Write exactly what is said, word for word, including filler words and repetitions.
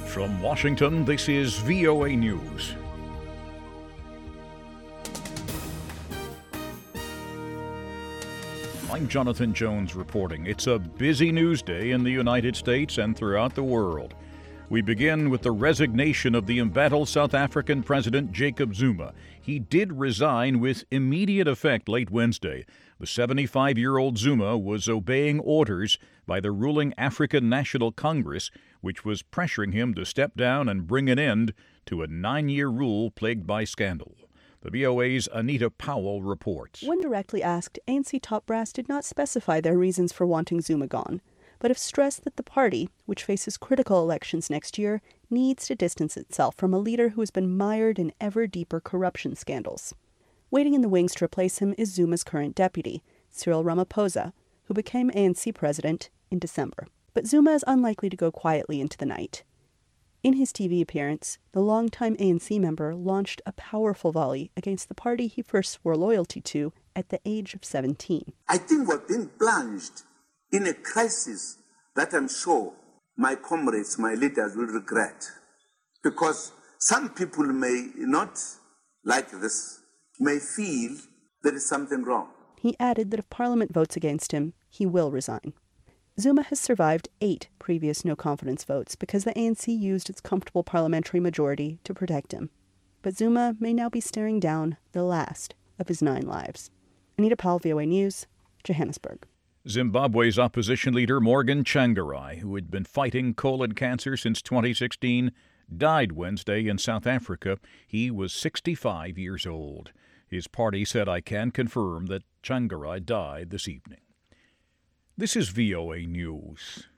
From Washington, this is V O A News. I'm Jonathan Jones reporting. It's a busy news day in the United States and throughout the world. We begin with the resignation of the embattled South African President Jacob Zuma. He did resign with immediate effect late Wednesday. The seventy-five-year-old Zuma was obeying orders by the ruling African National Congress, which was pressuring him to step down and bring an end to a nine-year rule plagued by scandal. The V O A's Anita Powell reports. When directly asked, A N C top brass did not specify their reasons for wanting Zuma gone, but have stressed that the party, which faces critical elections next year, needs to distance itself from a leader who has been mired in ever deeper corruption scandals. Waiting in the wings to replace him is Zuma's current deputy, Cyril Ramaphosa, who became A N C president in December. But Zuma is unlikely to go quietly into the night. In his T V appearance, the longtime A N C member launched a powerful volley against the party he first swore loyalty to at the age of seventeen. I think we're being plunged in a crisis that I'm sure my comrades, my leaders will regret. Because some people may not like this, may feel there is something wrong. He added that if Parliament votes against him, he will resign. Zuma has survived eight previous no-confidence votes because the A N C used its comfortable parliamentary majority to protect him. But Zuma may now be staring down the last of his nine lives. Anita Powell, V O A News, Johannesburg. Zimbabwe's opposition leader Morgan Tsvangirai, who had been fighting colon cancer since twenty sixteen, died Wednesday in South Africa. He was sixty-five years old. His party said, "I can confirm that Tsvangirai died this evening." This is V O A News.